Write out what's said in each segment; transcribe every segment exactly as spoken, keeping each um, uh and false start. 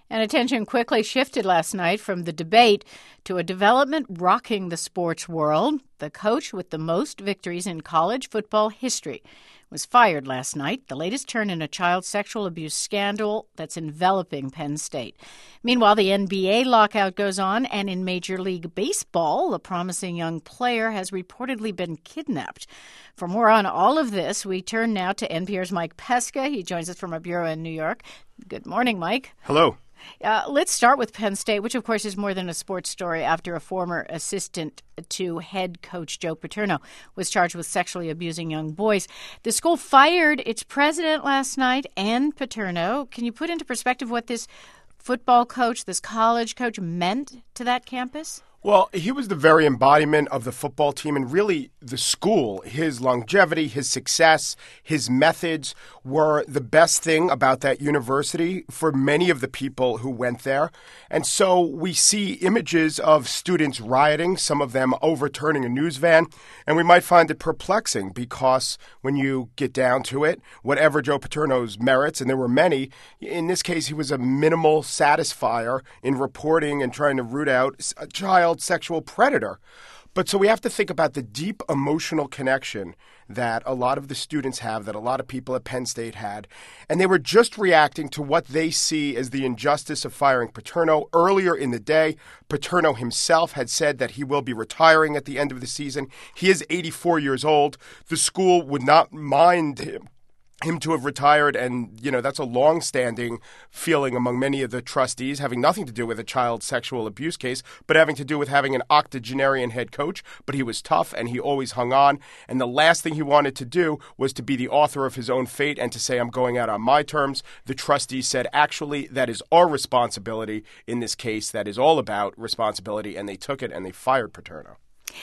And attention quickly shifted last night from the debate to a development rocking the sports world. The coach with the most victories in college football history was fired last night, the latest turn in a child sexual abuse scandal that's enveloping Penn State. Meanwhile, the N B A lockout goes on, and in Major League Baseball, a promising young player has reportedly been kidnapped. For more on all of this, we turn now to N P R's Mike Pesca. He joins us from our bureau in New York. Good morning, Mike. Hello. Uh, let's start with Penn State, which, of course, is more than a sports story after a former assistant to head coach Joe Paterno was charged with sexually abusing young boys. The school fired its president last night and Paterno. Can you put into perspective what this football coach, this college coach, meant to that campus? Well, he was the very embodiment of the football team and really the school. His longevity, his success, his methods were the best thing about that university for many of the people who went there. And so we see images of students rioting, some of them overturning a news van, and we might find it perplexing because when you get down to it, whatever Joe Paterno's merits, and there were many, in this case he was a minimal satisfier in reporting and trying to root out a child sexual predator. But so we have to think about the deep emotional connection that a lot of the students have, that a lot of people at Penn State had, and they were just reacting to what they see as the injustice of firing Paterno. Earlier in the day, Paterno himself had said that he will be retiring at the end of the season. He is eighty-four years old. The school would not mind him. him to have retired, and, you know, that's a long-standing feeling among many of the trustees, having nothing to do with a child sexual abuse case, but having to do with having an octogenarian head coach. But he was tough, and he always hung on, and the last thing he wanted to do was to be the author of his own fate and to say, I'm going out on my terms. The trustees said, actually, that is our responsibility in this case. That is all about responsibility, and they took it, and they fired Paterno.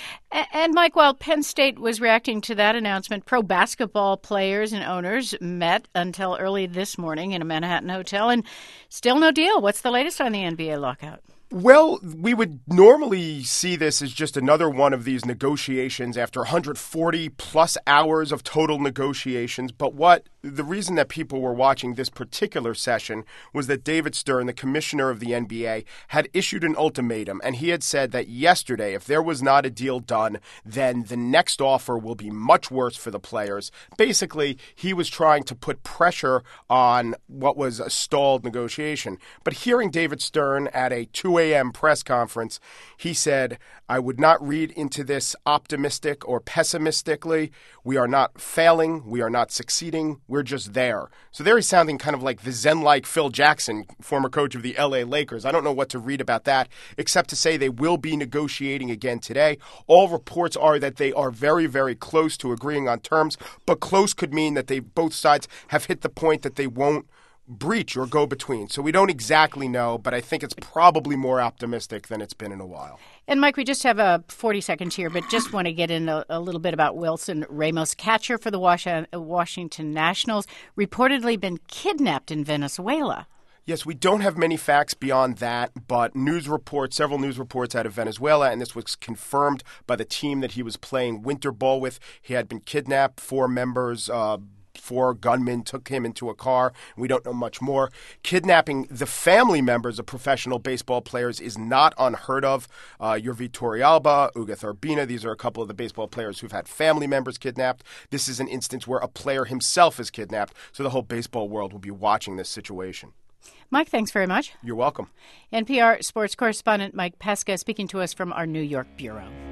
And, Mike, while Penn State was reacting to that announcement, pro basketball players and owners met until early this morning in a Manhattan hotel, and still no deal. What's the latest on the N B A lockout? Well, we would normally see this as just another one of these negotiations after one hundred forty plus hours of total negotiations. But what the reason that people were watching this particular session was that David Stern, the commissioner of the N B A, had issued an ultimatum. And he had said that yesterday, if there was not a deal done, then the next offer will be much worse for the players. Basically, he was trying to put pressure on what was a stalled negotiation. But hearing David Stern at a two a.m. press conference, he said, I would not read into this optimistic or pessimistically. We are not failing. We are not succeeding. We're just there. So there he's sounding kind of like the Zen-like Phil Jackson, former coach of the L A Lakers. I don't know what to read about that, except to say they will be negotiating again today. All reports are that they are very, very close to agreeing on terms, but close could mean that they both sides have hit the point that they won't breach or go between. So we don't exactly know, but I think it's probably more optimistic than it's been in a while. And, Mike, we just have a forty seconds here, but just want to get in a, a little bit about Wilson Ramos, catcher for the Washington Nationals, reportedly been kidnapped in Venezuela. Yes, we don't have many facts beyond that, but news reports, several news reports out of Venezuela, and this was confirmed by the team that he was playing winter ball with. He had been kidnapped. Four members, uh, Four gunmen took him into a car. We don't know much more. Kidnapping the family members of professional baseball players is not unheard of. Uh, Yurvi Torrealba, Ugueth Urbina, these are a couple of the baseball players who've had family members kidnapped. This is an instance where a player himself is kidnapped, so the whole baseball world will be watching this situation. Mike, thanks very much. You're welcome. N P R sports correspondent Mike Pesca speaking to us from our New York bureau.